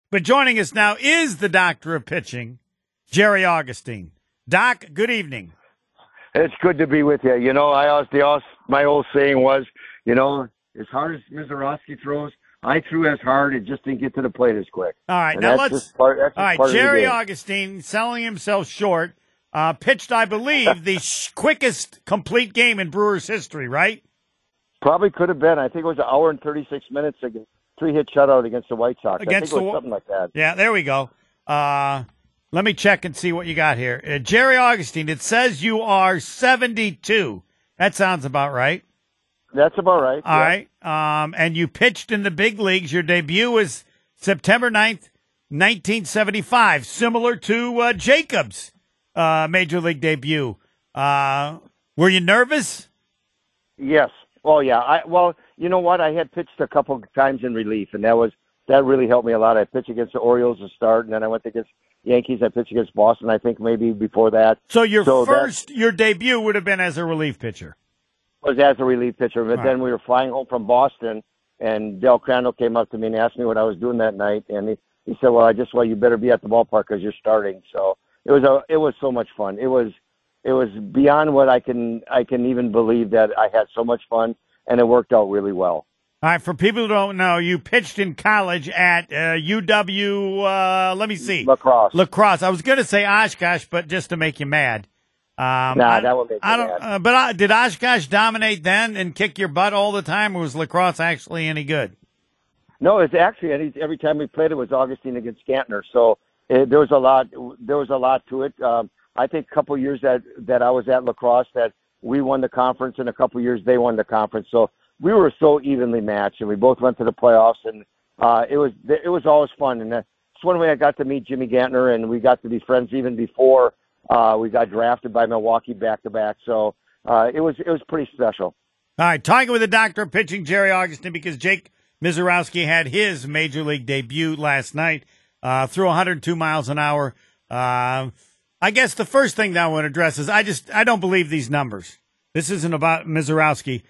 But joining us now is the doctor of pitching, Jerry Augustine. Doc, good evening. It's good to be with you. You know, my old saying was, you know, as hard as Mazeroski throws, I threw as hard. It just didn't get to the plate as quick. All right, and now that's all right, part Jerry Augustine selling himself short, pitched, I believe, the quickest complete game in Brewers history, right? Probably could have been. I think it was an hour and 36 minutes, a 3-hit shutout against the White Sox. I think it was something like that. Yeah, there we go. Let me check and see what you got here. Jerry Augustine, it says you are 72. That sounds about right. That's about right. All right. And you pitched in the big leagues. Your debut was September 9th, 1975, similar to Jacobs' major league debut. Were you nervous? Yes. Oh, yeah. Well, you know what? I had pitched a couple of times in relief, and that really helped me a lot. I pitched against the Orioles to start, and then I went against Yankees. I pitched against Boston, I think, maybe before that. So your debut would have been as a relief pitcher? Was as a relief pitcher. But then we were flying home from Boston, and Del Crandall came up to me and asked me what I was doing that night. And he said, well, you better be at the ballpark because you're starting. So it was so much fun. It was beyond what I can even believe that I had so much fun, and it worked out really well. All right, for people who don't know, you pitched in college at UW, let me see. La Crosse. I was going to say Oshkosh, but just to make you mad. That would make me mad. But did Oshkosh dominate then and kick your butt all the time, or was La Crosse actually any good? No, it's actually every time we played it was Augustine against Scantner. So there was a lot to it. I think a couple of years that I was at La Crosse that we won the conference, and a couple of years they won the conference. So we were so evenly matched, and we both went to the playoffs, and it was always fun. And that's one way I got to meet Jimmy Gantner, and we got to be friends even before we got drafted by Milwaukee back-to-back. So it was pretty special. All right, talking with the doctor of pitching, Jerry Augustine, because Jake Mazeroski had his major league debut last night, threw 102 miles an hour. I guess the first thing that I want to address is I don't believe these numbers. This isn't about Mazeroski.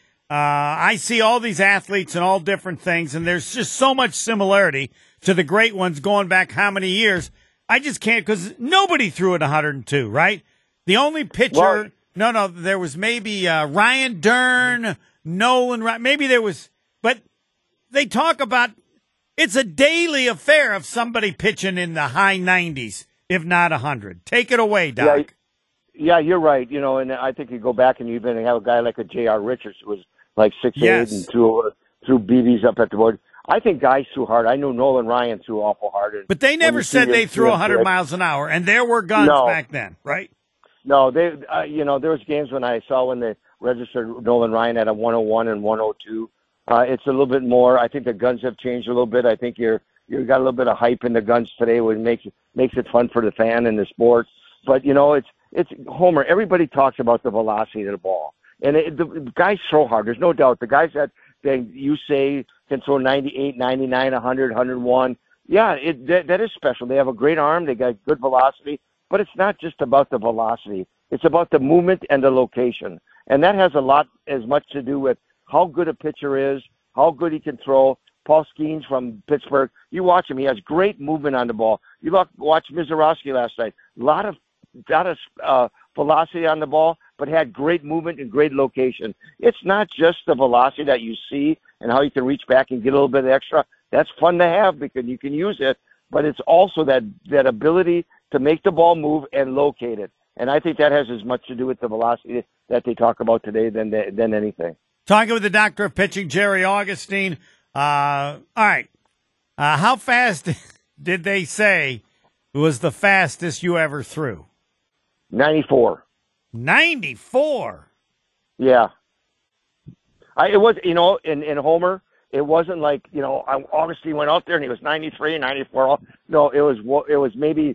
I see all these athletes and all different things, and there's just so much similarity to the great ones going back how many years. I just can't, because nobody threw it 102, right? The only pitcher, there was maybe Ryan Dern, Nolan, maybe there was, but they talk about it's a daily affair of somebody pitching in the high 90s, if not 100. Take it away, Doc. Yeah, you're right. You know, and I think you go back and you even have a guy like a J.R. Richards who was like 6'8" and threw BBs up at the board. I think guys threw hard. I knew Nolan Ryan threw awful hard. But they never said they threw 100 miles an hour, and there were guns back then, right? No, there was games when I saw when they registered Nolan Ryan at a 101 and 102. It's a little bit more. I think the guns have changed a little bit. I think you got a little bit of hype in the guns today, which makes it fun for the fan and the sport. But it's Homer. Everybody talks about the velocity of the ball, and the guys throw hard. There's no doubt. The guys that you say can throw 98, 99, 100, 101. Yeah, that is special. They have a great arm. They got good velocity, but it's not just about the velocity. It's about the movement and the location, and that has as much to do with how good a pitcher is, how good he can throw. Paul Skeens from Pittsburgh. You watch him; he has great movement on the ball. You watch Mazeroski last night. A lot of velocity on the ball, but had great movement and great location. It's not just the velocity that you see and how you can reach back and get a little bit extra. That's fun to have because you can use it, but it's also that ability to make the ball move and locate it. And I think that has as much to do with the velocity that they talk about today than anything. Talking with the doctor of pitching, Jerry Augustine. All right. How fast did they say was the fastest you ever threw? 94. 94? Yeah. It was, in Homer, it wasn't like, Augustine went out there and he was 93, 94. No, it was maybe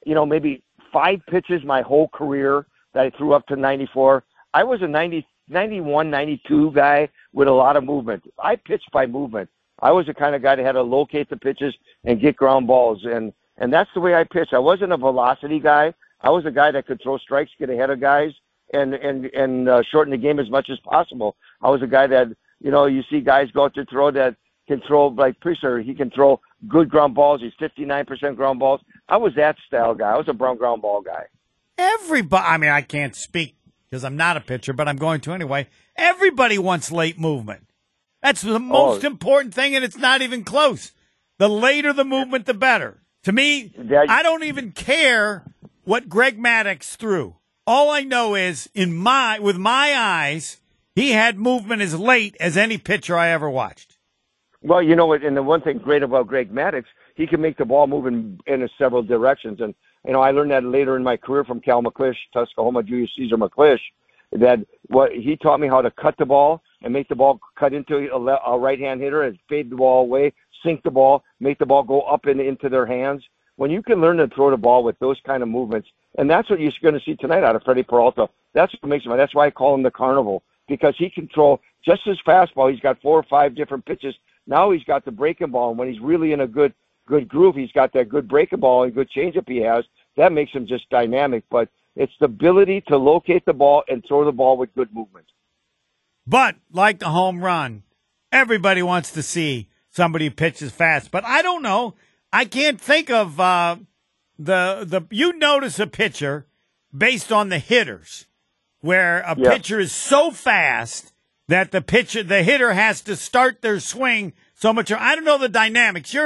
5 pitches my whole career that I threw up to 94. I was a 91, 92 guy with a lot of movement. I pitched by movement. I was the kind of guy that had to locate the pitches and get ground balls. And that's the way I pitched. I wasn't a velocity guy. I was a guy that could throw strikes, get ahead of guys, and shorten the game as much as possible. I was a guy that, you see guys go out to throw that can throw like Priester. He can throw good ground balls. He's 59% ground balls. I was that style guy. I was a ground ball guy. Everybody, I mean, I can't speak because I'm not a pitcher, but I'm going to anyway. Everybody wants late movement. That's the most important thing, and it's not even close. The later the movement, the better. To me, I don't even care what Greg Maddux threw. All I know is, with my eyes, he had movement as late as any pitcher I ever watched. Well, you know what, and the one thing great about Greg Maddux, he can make the ball move in several directions. And, I learned that later in my career from Cal McClish, Tuskahoma Julius Caesar McClish, that he taught me how to cut the ball and make the ball cut into a right-hand hitter and fade the ball away, sink the ball, make the ball go up and into their hands. When you can learn to throw the ball with those kind of movements, and that's what you're going to see tonight out of Freddie Peralta. That's what makes him. That's why I call him the Carnival, because he can throw just his fastball. He's got 4 or 5 different pitches. Now he's got the breaking ball, and when he's really in a good groove, he's got that good breaking ball and good changeup he has. That makes him just dynamic. But it's the ability to locate the ball and throw the ball with good movement. But like the home run, everybody wants to see somebody who pitches fast. But I don't know. I can't think of you notice a pitcher based on the hitters, where a pitcher is so fast that the hitter has to start their swing so much. I don't know the dynamics.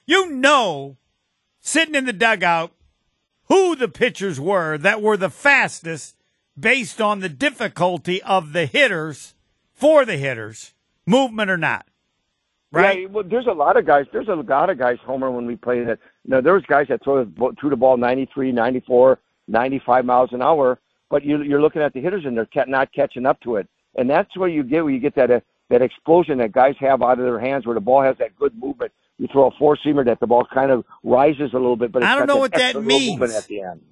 Sitting in the dugout, who the pitchers were that were the fastest based on the difficulty of the hitters, for the hitters, movement or not. Right? Yeah, well, there's a lot of guys, Homer, when we played it. There was guys that threw the ball 93, 94, 95 miles an hour, but you're looking at the hitters and they're not catching up to it. And that's where you get that explosion that guys have out of their hands, where the ball has that good movement. You throw a four-seamer that the ball kind of rises a little bit, but it's I don't know what that means. Movement at the end.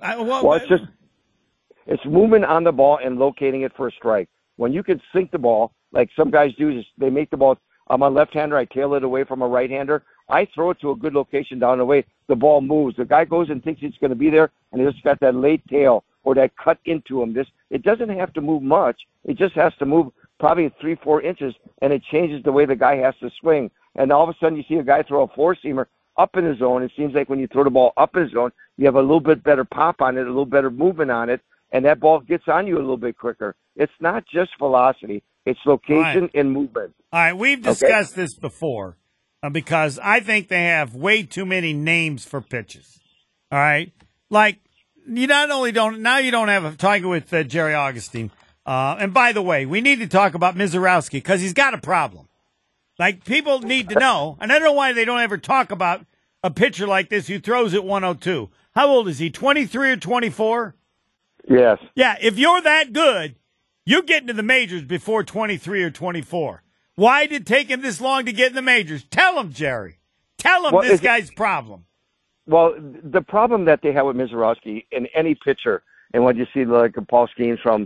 It's movement on the ball and locating it for a strike. When you can sink the ball, like some guys do, is they make the ball. I'm a left-hander. I tail it away from a right-hander. I throw it to a good location down the way. The ball moves. The guy goes and thinks it's going to be there, and it's got that late tail or that cut into him. It doesn't have to move much. It just has to move probably 3-4 inches, and it changes the way the guy has to swing. And all of a sudden, you see a guy throw a four-seamer up in the zone. It seems like when you throw the ball up in the zone, you have a little bit better pop on it, a little better movement on it, and that ball gets on you a little bit quicker. It's not just velocity. It's location and movement. All right, we've discussed this before because I think they have way too many names for pitches. All right? Like, you not only don't – now you don't have a Tiger with Jerry Augustine. And by the way, we need to talk about Mizorowski because he's got a problem. Like, people need to know, and I don't know why they don't ever talk about a pitcher like this who throws at 102. How old is he, 23 or 24? Yes. Yeah, if you're that good, you get into the majors before 23 or 24. Why did it take him this long to get in the majors? Tell him, Jerry. Tell him this guy's problem. Well, the problem that they have with Mizorowski in any pitcher, and when you see like Paul Skeens from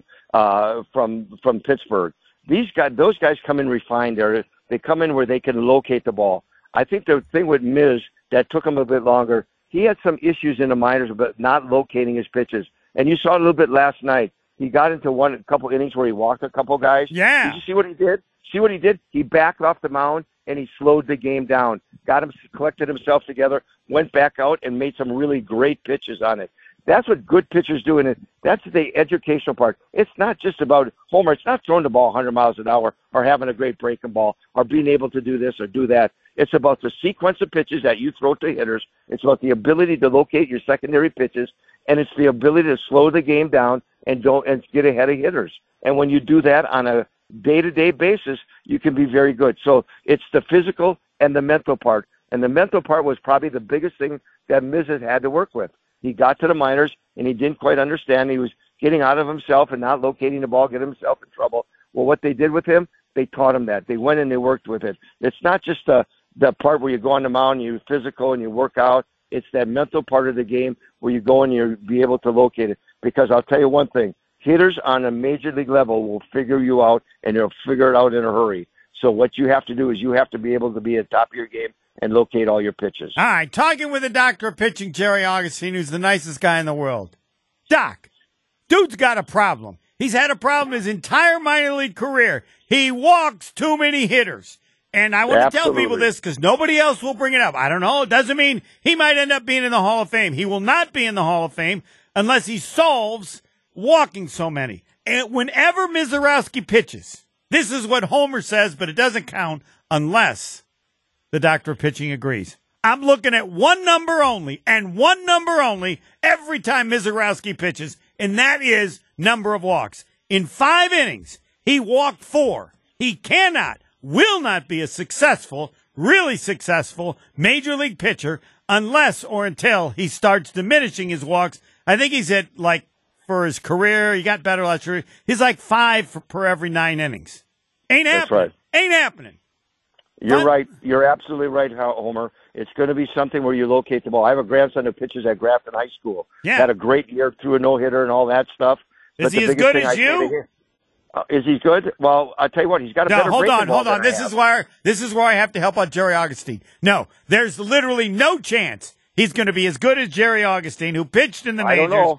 Pittsburgh, those guys come in refined. They come in where they can locate the ball. I think the thing with Miz that took him a bit longer, he had some issues in the minors about not locating his pitches. And you saw a little bit last night. He got into a couple innings where he walked a couple guys. Yeah. Did you see what he did? He backed off the mound and he slowed the game down. Collected himself together, went back out and made some really great pitches on it. That's what good pitchers do, and that's the educational part. It's not just about Homer. It's not throwing the ball 100 miles an hour or having a great breaking ball or being able to do this or do that. It's about the sequence of pitches that you throw to hitters. It's about the ability to locate your secondary pitches, and it's the ability to slow the game down and get ahead of hitters. And when you do that on a day-to-day basis, you can be very good. So it's the physical and the mental part. And the mental part was probably the biggest thing that Miz has had to work with. He got to the minors, and he didn't quite understand. He was getting out of himself and not locating the ball, getting himself in trouble. Well, what they did with him, they taught him that. They went and they worked with it. It's not just the part where you go on the mound, you're physical and you work out. It's that mental part of the game where you go and you be able to locate it. Because I'll tell you one thing, hitters on a major league level will figure you out, and they'll figure it out in a hurry. So what you have to do is you have to be able to be at the top of your game and locate all your pitches. All right, talking with the doctor of pitching, Jerry Augustine, who's the nicest guy in the world. Doc, dude's got a problem. He's had a problem his entire minor league career. He walks too many hitters. And I want to tell Absolutely. people this because nobody else will bring it up. I don't know. It doesn't mean he might end up being in the Hall of Fame. He will not be in the Hall of Fame unless he solves walking so many. And whenever Misiorowski pitches, this is what Homer says, but it doesn't count unless the doctor of pitching agrees. I'm looking at one number only and one number only every time Misiorowski pitches, and that is number of walks. In 5 innings, he walked 4. He cannot, will not be a successful, really successful major league pitcher unless or until he starts diminishing his walks. I think he's at, like, for his career, he got better last year. He's like 5 per every 9 innings. Ain't happening. That's right. Ain't happening. You're right. You're absolutely right, Homer. It's going to be something where you locate the ball. I have a grandson who pitches at Grafton High School. Yeah. Had a great year, threw a no-hitter and all that stuff. Is he as good as you? Is he good? Well, I'll tell you what, he's got a better hold breaking ball on. than This is where I have to help out Jerry Augustine. No, there's literally no chance he's going to be as good as Jerry Augustine, who pitched in the majors. I don't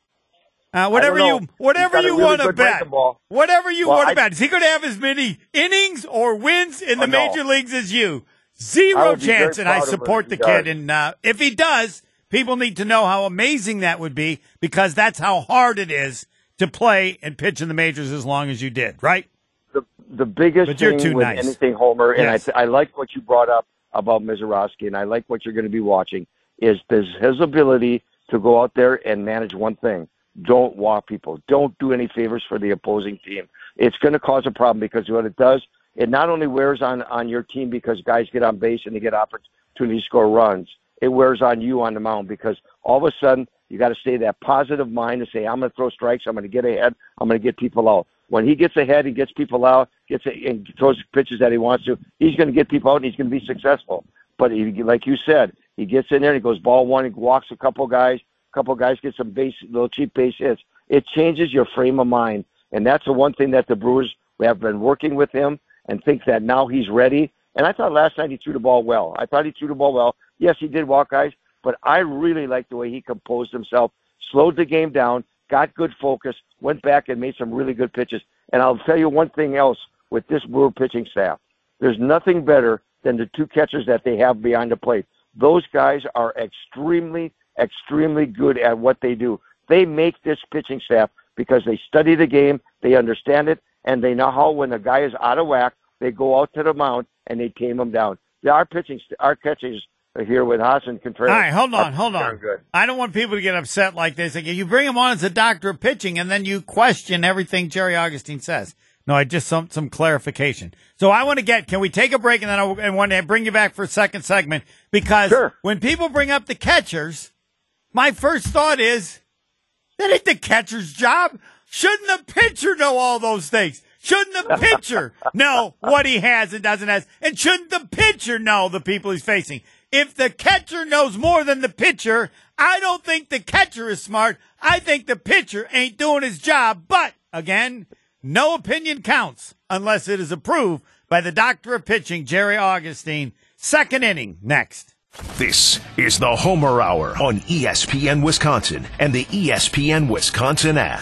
know. Whatever you want to bet. Whatever you want to bet. Is he going to have as many innings or wins in the major leagues as you? Zero chance, and I support the kid. And if he does, people need to know how amazing that would be because that's how hard it is to play and pitch in the majors as long as you did, right? The biggest thing with anything, Homer, and I like what you brought up about Misiorowski, and I like what you're going to be watching, is his ability to go out there and manage one thing. Don't walk people. Don't do any favors for the opposing team. It's going to cause a problem because what it does, it not only wears on your team because guys get on base and they get opportunity to score runs, it wears on you on the mound because all of a sudden you got to stay that positive mind and say, I'm going to throw strikes, I'm going to get ahead, I'm going to get people out. When he gets ahead, he gets people out, and throws pitches that he wants to, he's going to get people out and he's going to be successful. But like you said, he gets in there, he goes ball one, he walks a couple guys get some little cheap base hits. It changes your frame of mind. And that's the one thing that the Brewers have been working with him and think that now he's ready. And I thought last night he threw the ball well. Yes, he did walk guys, but I really liked the way he composed himself, slowed the game down, got good focus, went back and made some really good pitches. And I'll tell you one thing else with this Brewer pitching staff. There's nothing better than the 2 catchers that they have behind the plate. Those guys are extremely good at what they do. They make this pitching staff because they study the game, they understand it, and they know how when a guy is out of whack, they go out to the mound and they tame him down. Our catchers are here with Haas and Contreras. All right, hold on. Good. I don't want people to get upset like this. Like, you bring him on as a doctor of pitching, and then you question everything Jerry Augustine says. No, I just some clarification. So I want to can we take a break, and then I want to bring you back for a second segment because when people bring up the catchers, my first thought is, that ain't the catcher's job. Shouldn't the pitcher know all those things? Shouldn't the pitcher know what he has and doesn't have? And shouldn't the pitcher know the people he's facing? If the catcher knows more than the pitcher, I don't think the catcher is smart. I think the pitcher ain't doing his job. But, again, no opinion counts unless it is approved by the doctor of pitching, Jerry Augustine. Second inning, next. This is the Homer Hour on ESPN Wisconsin and the ESPN Wisconsin app.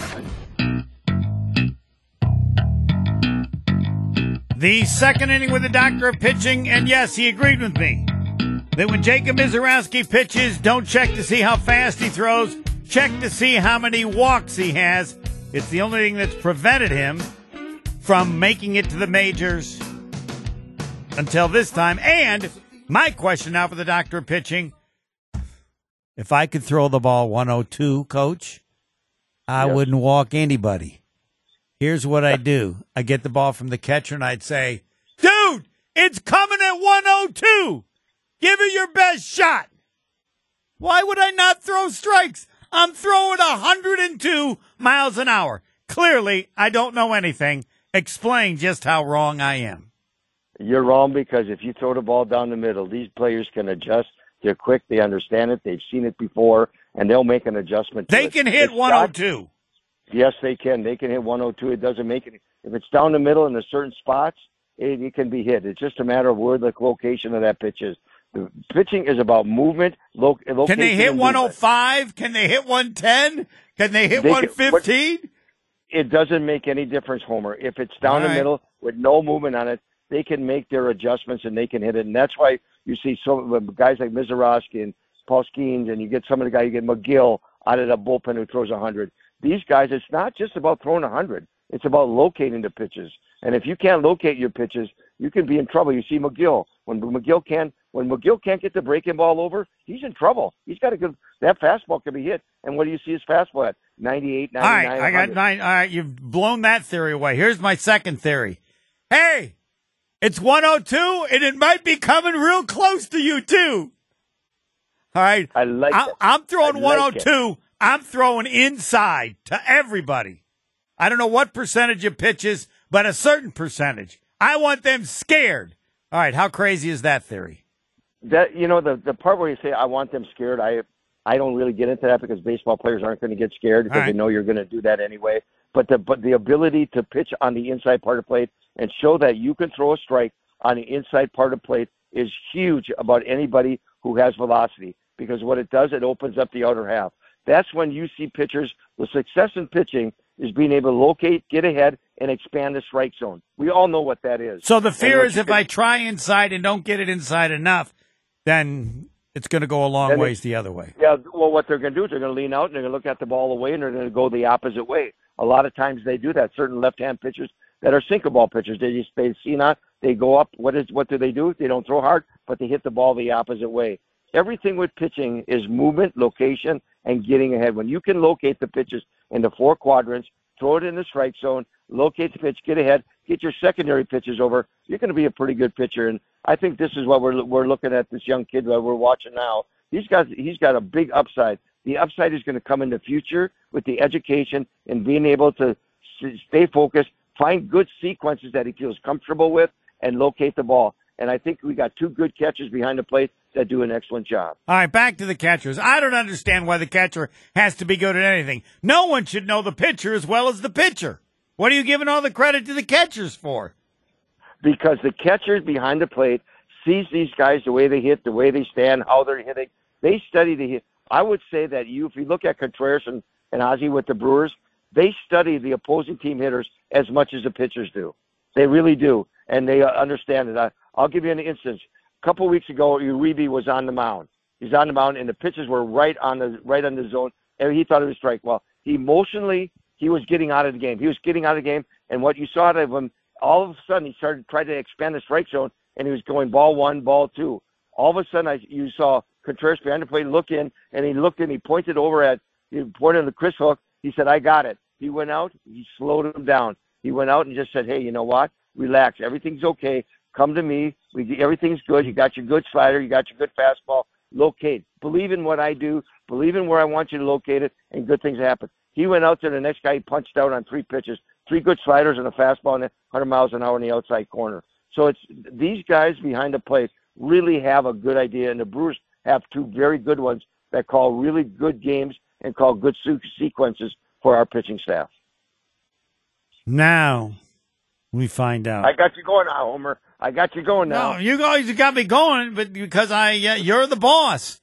The second inning with the doctor of pitching, and yes, he agreed with me that when Jacob Misiorowski pitches, don't check to see how fast he throws, check to see how many walks he has. It's the only thing that's prevented him from making it to the majors until this time. And my question now for the doctor of pitching, if I could throw the ball 102, Coach, I wouldn't walk anybody. Here's what I do. I get the ball from the catcher, and I'd say, dude, it's coming at 102. Give it your best shot. Why would I not throw strikes? I'm throwing 102 miles an hour. Clearly, I don't know anything. Explain just how wrong I am. You're wrong because if you throw the ball down the middle, these players can adjust. They're quick. They understand it. They've seen it before, and they'll make an adjustment. They can hit 102. Yes, they can. They can hit 102. It doesn't make it. If it's down the middle in the certain spots, it can be hit. It's just a matter of where the location of that pitch is. The pitching is about movement, location. Can they hit 105? Can they hit 110? Can they hit 115? It doesn't make any difference, Homer. If it's down the middle with no movement on it, they can make their adjustments and they can hit it. And that's why you see some guys like Mizorowski and Paul Skeens, and you get some of the guys, you get McGill out of the bullpen who throws 100. These guys, it's not just about throwing 100. It's about locating the pitches. And if you can't locate your pitches, you can be in trouble. You see McGill. When McGill can't get the breaking ball over, he's in trouble. He's got a good – that fastball can be hit. And what do you see his fastball at? 98, 99, All right, I got 100. 9. All right, you've blown that theory away. Here's my second theory. Hey, it's 102, and it might be coming real close to you, too. All right. I like it. I'm throwing I like 102. I'm throwing inside to everybody. I don't know what percentage of pitches, but a certain percentage. I want them scared. All right, how crazy is that theory? That the part where you say I want them scared, I don't really get into that because baseball players aren't going to get scared because All right. they know you're going to do that anyway. But the ability to pitch on the inside part of the plate and show that you can throw a strike on the inside part of the plate is huge about anybody who has velocity, because what it does, it opens up the outer half. That's when you see pitchers, the success in pitching is being able to locate, get ahead, and expand the strike zone. We all know what that is. So the fear is if I try inside and don't get it inside enough, then it's going to go a long ways the other way. Yeah, well, what they're going to do is they're going to lean out and they're going to look at the ball away and they're going to go the opposite way. A lot of times they do that. Certain left-hand pitchers that are sinker ball pitchers, they see not, they go up. What do they do? They don't throw hard, but they hit the ball the opposite way. Everything with pitching is movement, location, and getting ahead. When you can locate the pitches in the four quadrants, throw it in the strike zone, locate the pitch, get ahead, get your secondary pitches over, you're going to be a pretty good pitcher. And I think this is what we're looking at, this young kid that we're watching now. He's got a big upside. The upside is going to come in the future with the education and being able to stay focused, find good sequences that he feels comfortable with, and locate the ball. And I think we got two good catchers behind the plate that do an excellent job. All right, back to the catchers. I don't understand why the catcher has to be good at anything. No one should know the pitcher as well as the pitcher. What are you giving all the credit to the catchers for? Because the catchers behind the plate sees these guys, the way they hit, the way they stand, how they're hitting. They study the hit. I would say that if you look at Contreras and Ozzie with the Brewers, they study the opposing team hitters as much as the pitchers do. They really do, and they understand it. I'll give you an instance. A couple of weeks ago, Uribe was on the mound. He's on the mound, and the pitches were right on the zone, and he thought it was a strike. Well, he was getting out of the game. He was getting out of the game, and what you saw out of him, all of a sudden, he started trying to expand the strike zone, and he was going ball one, ball two. All of a sudden, you saw Contreras behind the plate look in, and he looked in, he pointed at the Chris Hook. He said, I got it. He went out, he slowed him down. He went out and just said, hey, you know what? Relax. Everything's okay. Come to me. Everything's good. You got your good slider. You got your good fastball. Locate. Believe in what I do. Believe in where I want you to locate it, and good things happen. He went out there. The next guy he punched out on 3 pitches, 3 good sliders and a fastball and 100 miles an hour in the outside corner. So it's these guys behind the plate really have a good idea, and the Brewers have 2 very good ones that call really good games and call good sequences for our pitching staff. Now we find out. I got you going now, Homer. I got you going now. No, you guys got me going, but because you're the boss.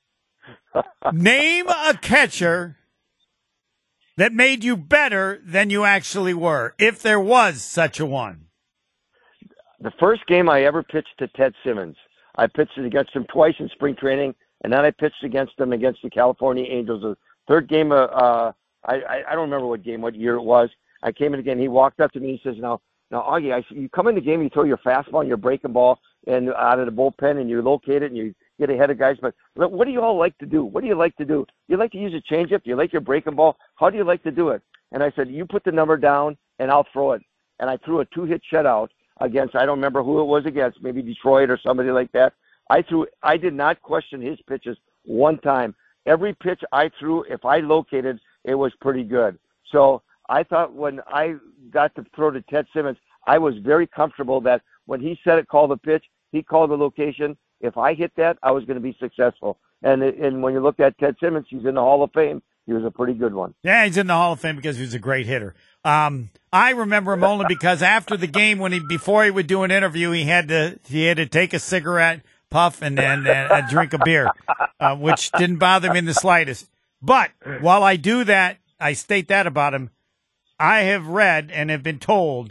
Name a catcher that made you better than you actually were, if there was such a one. The first game I ever pitched to Ted Simmons, I pitched against him twice in spring training, and then I pitched against him against the California Angels. The third game, I don't remember what year it was. I came in again. He walked up to me and he says, Now, Augie, I said, you come in the game, you throw your fastball and your breaking ball and out of the bullpen, and you locate it and you get ahead of guys. But what do you all like to do? What do you like to do? Do you like to use a changeup? Do you like your breaking ball? How do you like to do it? And I said, you put the number down and I'll throw it. And I threw a 2-hit shutout against, I don't remember who it was against, maybe Detroit or somebody like that. I did not question his pitches one time. Every pitch I threw, if I located, it was pretty good. So I thought when I got to throw to Ted Simmons, I was very comfortable that when he said it, call the pitch, he called the location. If I hit that, I was going to be successful. And when you look at Ted Simmons, he's in the Hall of Fame. He was a pretty good one. Yeah, he's in the Hall of Fame because he was a great hitter. I remember him only because after the game, before he would do an interview, he had to take a cigarette, puff, and drink a beer, which didn't bother me in the slightest. But while I do that, I state that about him. I have read and have been told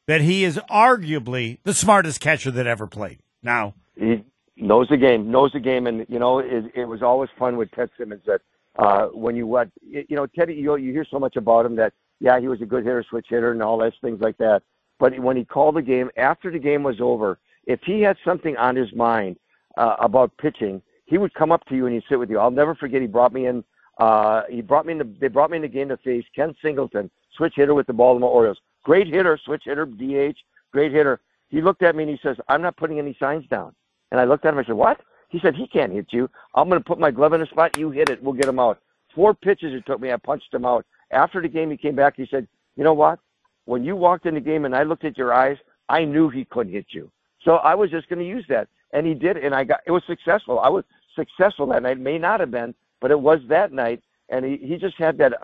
that he is arguably the smartest catcher that ever played. Now, He knows the game, and it was always fun with Ted Simmons that when Teddy, you hear so much about him that he was a good hitter, switch hitter, and all those things like that. But when he called the game after the game was over, if he had something on his mind about pitching, he would come up to you and he'd sit with you. I'll never forget. He brought me in. They brought me in the game to face Ken Singleton, switch hitter with the Baltimore Orioles. Great hitter, switch hitter, DH, great hitter. He looked at me and he says, "I'm not putting any signs down." And I looked at him and I said, "What?" He said, "He can't hit you. I'm going to put my glove in a spot. You hit it. We'll get him out." 4 pitches it took me. I punched him out. After the game, he came back. He said, "You know what? When you walked in the game and I looked at your eyes, I knew he couldn't hit you." So I was just going to use that. And he did. And it was successful. I was successful that night. It may not have been, but it was that night. And he just had that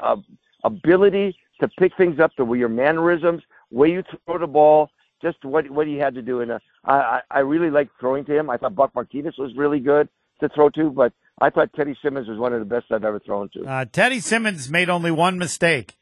ability to pick things up, the way your mannerisms, way you throw the ball, just what he had to do. And I really liked throwing to him. I thought Buck Martinez was really good to throw to, but I thought Teddy Simmons was one of the best I've ever thrown to. Teddy Simmons made only one mistake.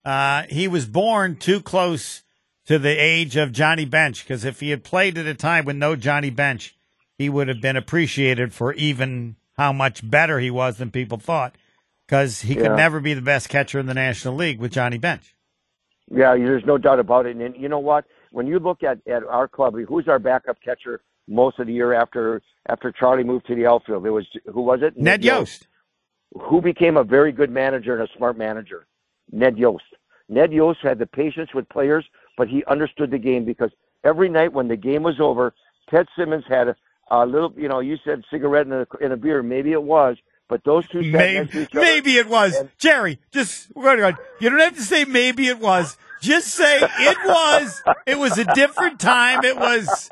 He was born too close to the age of Johnny Bench, because if he had played at a time with no Johnny Bench, he would have been appreciated for even how much better he was than people thought, because he could never be the best catcher in the National League with Johnny Bench. Yeah, there's no doubt about it. And you know what? When you look at our club, who's our backup catcher most of the year after Charlie moved to the outfield? Who was it? Ned Yost. Who became a very good manager and a smart manager? Ned Yost. Ned Yost had the patience with players, but he understood the game, because every night when the game was over, Ted Simmons had a little, you said cigarette in a beer. Maybe it was, but those two sat next to each other. Maybe it was. Jerry, you don't have to say maybe it was. Just say it was. It was a different time. It was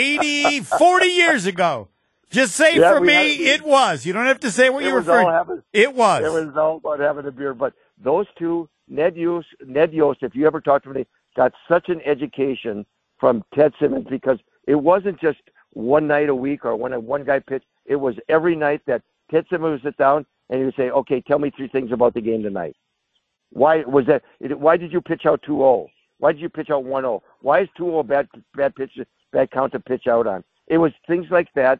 40 years ago. Just say it was. You don't have to say what you referred to. It was. It was all about having a beer. But those two, Ned Yost, if you ever talked to me, got such an education from Ted Simmons, because it wasn't just one night a week or when one guy pitched. It was every night that Ted Simmons would sit down and he would say, "Okay, tell me 3 things about the game tonight. Why was that? Why did you pitch out 2-0? Why did you pitch out 1-0? Why is 2-0 bad count to pitch out on?" It was things like that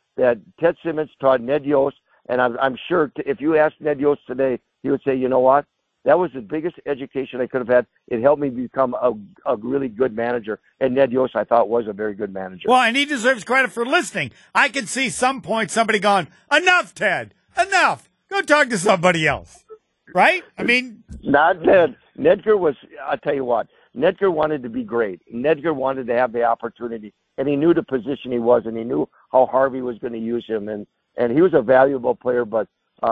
Ted Simmons taught Ned Yost. And I'm sure if you asked Ned Yost today, he would say, "You know what? That was the biggest education I could have had. It helped me become a really good manager." And Ned Yost, I thought, was a very good manager. Well, and he deserves credit for listening. I can see some point somebody going, "Enough, Ted. Enough. Go talk to somebody else." Right? I mean, not Ned. Nedgar was, I'll tell you what, Nedgar wanted to be great. Nedgar wanted to have the opportunity, and he knew the position he was, and he knew how Harvey was going to use him. And he was a valuable player, but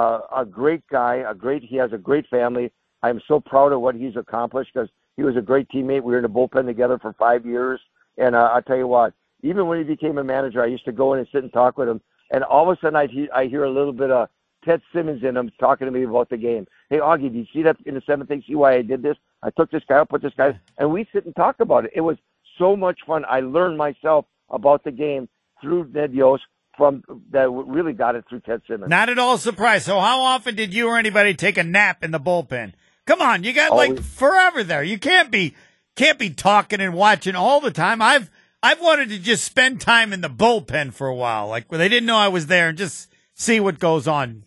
a great guy, he has a great family. I'm so proud of what he's accomplished, because he was a great teammate. We were in the bullpen together for 5 years. And I'll tell you what, even when he became a manager, I used to go in and sit and talk with him. And all of a sudden I hear a little bit of Ted Simmons in him talking to me about the game. "Hey, Augie, did you see that in the 7th inning? See why I did this? I took this guy out, put this guy." And we sit and talk about it. It was so much fun. I learned myself about the game through Ned Yost, that really got it through Ted Simmons. Not at all surprised. So how often did you or anybody take a nap in the bullpen? Come on, you got forever there. You can't be talking and watching all the time. I've wanted to just spend time in the bullpen for a while, like where they didn't know I was there, and just see what goes on.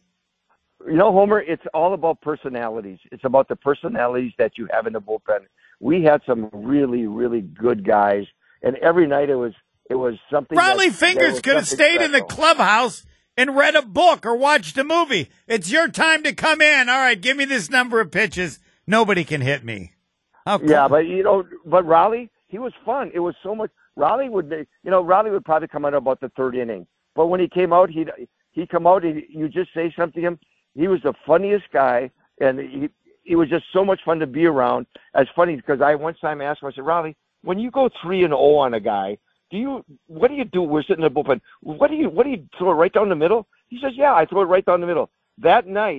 Homer, it's all about personalities. It's about the personalities that you have in the bullpen. We had some really, really good guys, and every night it was something. Rollie Fingers could have stayed in the clubhouse and read a book or watched a movie. It's your time to come in. All right, give me this number of pitches. Nobody can hit me. Yeah, but Rollie, he was fun. It was so much. Rollie would probably come out about the 3rd inning, but when he came out, he'd come out and you just say something to him. He was the funniest guy, and he was just so much fun to be around. As funny, because I one time asked him, I said, "Rollie, when you go 3-0 on a guy, what do you do?" We're sitting in the bullpen. What do you throw it right down the middle? He says, "Yeah, I throw it right down the middle." That night,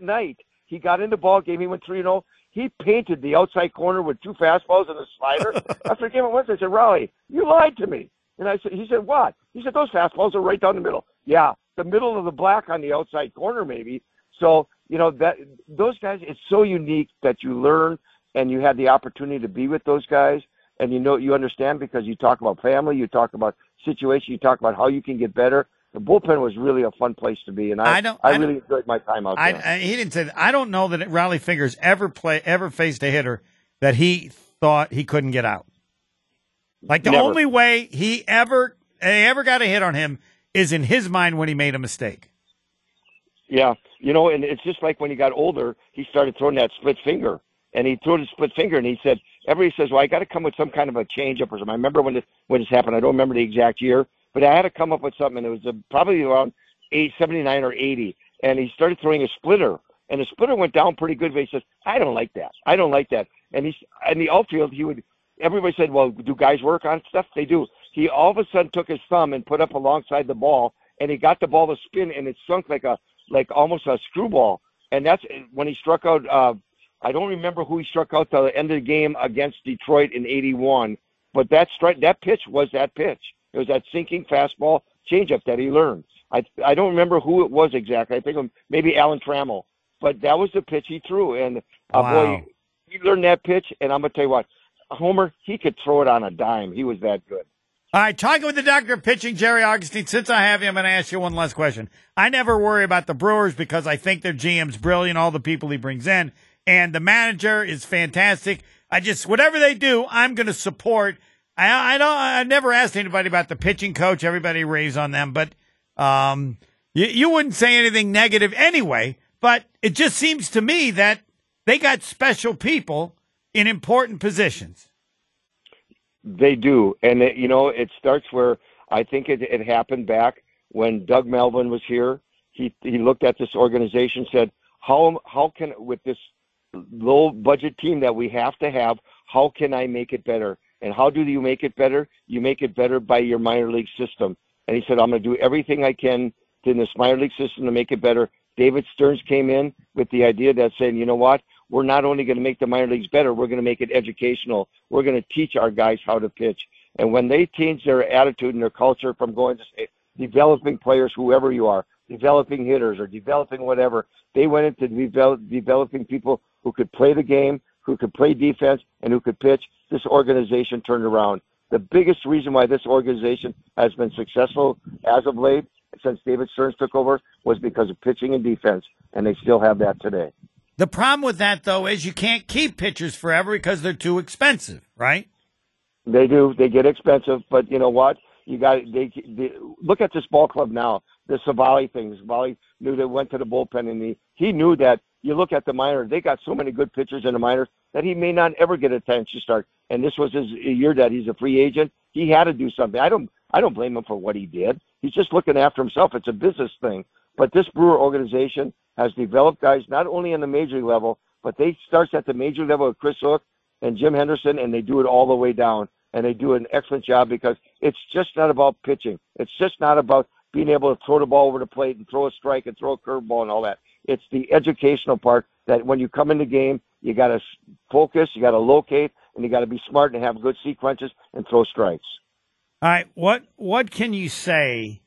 he got in the ball game. He went 3-0. He painted the outside corner with 2 fastballs and a slider. After the game at once, I said, "Rollie, you lied to me." And he said, "What?" He said, "Those fastballs are right down the middle." Yeah, the middle of the black on the outside corner, maybe. So, those guys, it's so unique that you learn and you have the opportunity to be with those guys. and you understand because you talk about family, you talk about situation, you talk about how you can get better. The bullpen was really a fun place to be, and I really enjoyed my time out there. He didn't say that. I don't know that Riley Fingers ever faced a hitter that he thought he couldn't get out. Like the only way they ever got a hit on him is in his mind when he made a mistake. Yeah, and it's just like when he got older, he started throwing that split finger, and he threw the split finger, and he said, everybody says, well, I got to come with some kind of a changeup or something. I remember when this happened. I don't remember the exact year, but I had to come up with something, and it was probably around 79 or 80, and he started throwing a splitter, and the splitter went down pretty good, but he says, I don't like that. And in the outfield, everybody said, well, do guys work on stuff? They do. He all of a sudden took his thumb and put up alongside the ball, and he got the ball to spin, and it sunk like almost a screwball. And that's when he struck out. I don't remember who he struck out to the end of the game against Detroit in '81, but that pitch was that pitch. It was that sinking fastball changeup that he learned. I don't remember who it was exactly. I think maybe Alan Trammell, but that was the pitch he threw. And boy, he learned that pitch. And I'm gonna tell you what, Homer, he could throw it on a dime. He was that good. All right, talking with the doctor of pitching, Jerry Augustine. Since I have you, I'm going to ask you one last question. I never worry about the Brewers because I think their GM's brilliant, all the people he brings in, and the manager is fantastic. Whatever they do, I'm going to support. I never asked anybody about the pitching coach. Everybody raves on them, but you wouldn't say anything negative anyway. But it just seems to me that they got special people in important positions. They do, and it starts where I think it happened back when Doug Melvin was here. He looked at this organization, said, how can, with this low budget team that we have to have, how can I make it better? And how do you make it better? You make it better by your minor league system. And he said, I'm going to do everything I can in this minor league system to make it better. David Stearns came in with the idea that saying, you know what? We're not only going to make the minor leagues better, we're going to make it educational. We're going to teach our guys how to pitch. And when they change their attitude and their culture from going to say, developing players, whoever you are, developing hitters or developing whatever, they went into developing people who could play the game, who could play defense, and who could pitch. This organization turned around. The biggest reason why this organization has been successful as of late, since David Stearns took over, was because of pitching and defense, and they still have that today. The problem with that, though, is you can't keep pitchers forever because they're too expensive, right? They do. They get expensive, but you know what? They look at this ball club now. The Savali thing. Savali knew they went to the bullpen, and he knew that. You look at the minors; they got so many good pitchers in the minors that he may not ever get a chance to start. And this was his year that he's a free agent. He had to do something. I don't blame him for what he did. He's just looking after himself. It's a business thing. But this Brewer organization has developed guys not only in the major league level, but they starts at the major level with Chris Hook and Jim Henderson, and they do it all the way down. And they do an excellent job because it's just not about pitching. It's just not about being able to throw the ball over the plate and throw a strike and throw a curveball and all that. It's the educational part that when you come in the game, you got to focus, you got to locate, and you got to be smart and have good sequences and throw strikes. All right, what can you say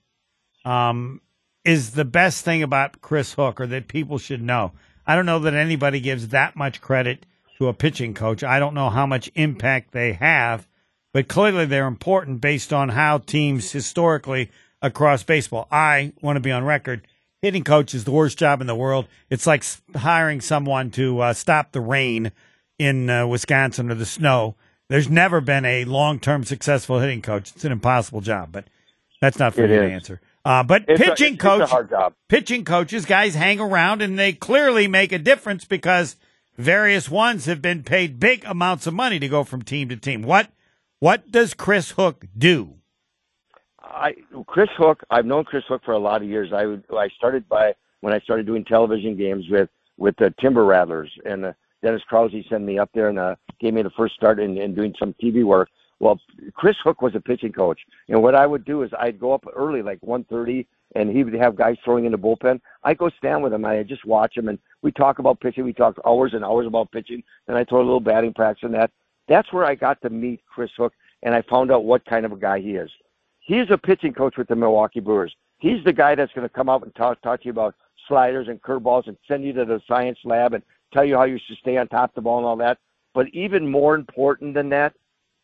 is the best thing about Chris Hook or that people should know? I don't know that anybody gives that much credit to a pitching coach. I don't know how much impact they have, but clearly they're important based on how teams historically across baseball. I want to be on record. Hitting coach is the worst job in the world. It's like hiring someone to stop the rain in Wisconsin or the snow. There's never been a long-term successful hitting coach. It's an impossible job, but that's not for you to answer. But pitching coach, it's a hard job. Pitching coaches, guys hang around, and they clearly make a difference because various ones have been paid big amounts of money to go from team to team. What does Chris Hook do? Chris Hook, I've known Chris Hook for a lot of years. I started when I started doing television games with the Timber Rattlers, and Dennis Krause sent me up there and gave me the first start in doing some TV work. Well, Chris Hook was a pitching coach, and what I would do is I'd go up early, like 1:30, and he would have guys throwing in the bullpen. I'd go stand with him. I'd just watch him, and we talk about pitching. We talked hours and hours about pitching, and I throw a little batting practice and that. That's where I got to meet Chris Hook, and I found out what kind of a guy he is. He's a pitching coach with the Milwaukee Brewers. He's the guy that's going to come out and talk to you about sliders and curveballs and send you to the science lab and tell you how you should stay on top of the ball and all that. But even more important than that,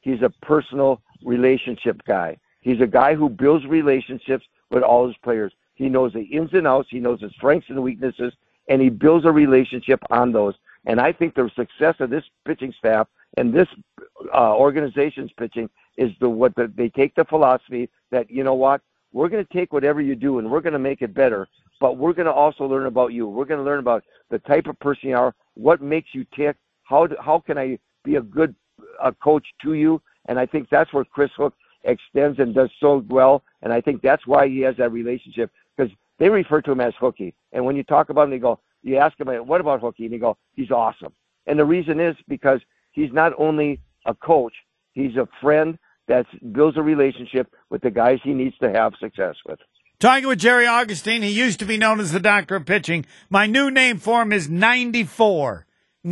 he's a personal relationship guy. He's a guy who builds relationships with all his players. He knows the ins and outs. He knows the strengths and weaknesses, and he builds a relationship on those. And I think the success of this pitching staff and this organization's pitching is they take the philosophy that, you know what, we're going to take whatever you do and we're going to make it better, but we're going to also learn about you. We're going to learn about the type of person you are, what makes you tick, how can I be a good coach to you. And I think that's where Chris Hook extends and does so well, and I think that's why he has that relationship, because they refer to him as Hookie. And when you talk about him, you ask him, what about Hookie? And you go, he's awesome. And the reason is because he's not only a coach, he's a friend that builds a relationship with the guys he needs to have success with. Talking with Jerry Augustine, he used to be known as the Doctor of Pitching. My new name for him is 94.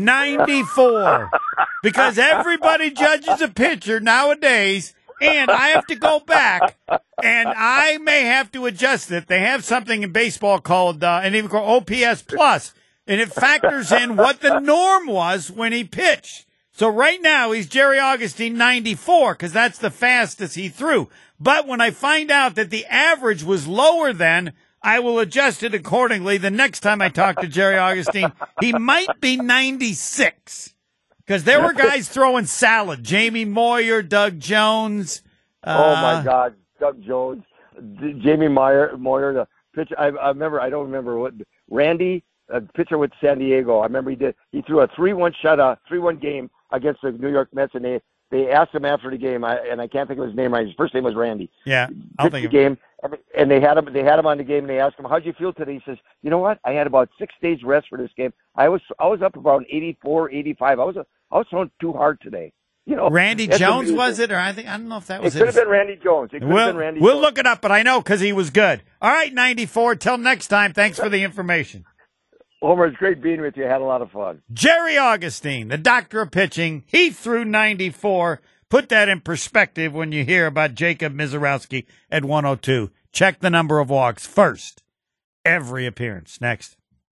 94. Because everybody judges a pitcher nowadays, and I have to go back, and I may have to adjust it. They have something in baseball called, and even called OPS Plus, and it factors in what the norm was when he pitched. So right now, he's Jerry Augustine 94, because that's the fastest he threw. But when I find out that the average was lower then, I will adjust it accordingly. The next time I talk to Jerry Augustine, he might be 96. Because there were guys throwing salad. Jamie Moyer, Doug Jones. Oh, my God. Doug Jones, Jamie Moyer, the pitcher. I don't remember what. Randy, pitcher with San Diego. I remember he threw a 3-1 shutout, 3-1 game against the New York Mets, and they asked him after the game, and I can't think of his name right. His first name was Randy. Yeah, I'll think of the game, and they had him on the game, and they asked him, "How'd you feel today?" He says, "You know what? I had about 6 days rest for this game. I was up about 84, 85. I was throwing too hard today." You know, Randy Jones was it, or I don't know if that was it. Could have been Randy Jones. We'll look it up, but I know because he was good. All right, 94. Till next time. Thanks for the information. Homer, it's great being with you. I had a lot of fun. Jerry Augustine, the Doctor of Pitching. He threw 94. Put that in perspective when you hear about Jacob Misiorowski at 102. Check the number of walks first. Every appearance. Next.